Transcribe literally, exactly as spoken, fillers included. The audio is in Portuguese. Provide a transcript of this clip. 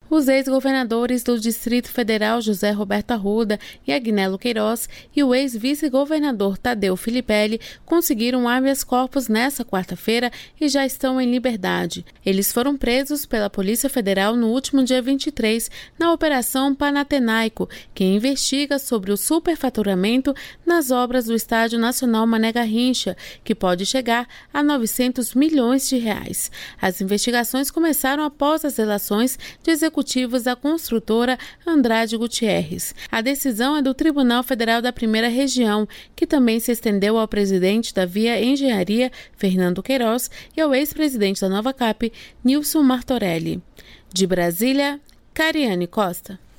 Os ex-governadores do Distrito Federal José Roberto Arruda e Agnello Queiroz e o ex-vice-governador Tadeu Filipelli conseguiram habeas corpus nesta quarta-feira e já estão em liberdade. Eles foram presos pela Polícia Federal no último dia vinte e três na Operação Panatenaico, que investiga sobre o superfaturamento nas obras do Estádio Nacional Mané Garrincha, que pode chegar a novecentos milhões de reais. As investigações começaram após as relações de executivos da construtora Andrade Gutierrez. A decisão é do Tribunal Federal da Primeira Região, que também se estendeu ao presidente da Via Engenharia, Fernando Queiroz, e ao ex-presidente da Nova Cap, Nilson Martorelli. De Brasília, Cariane Costa.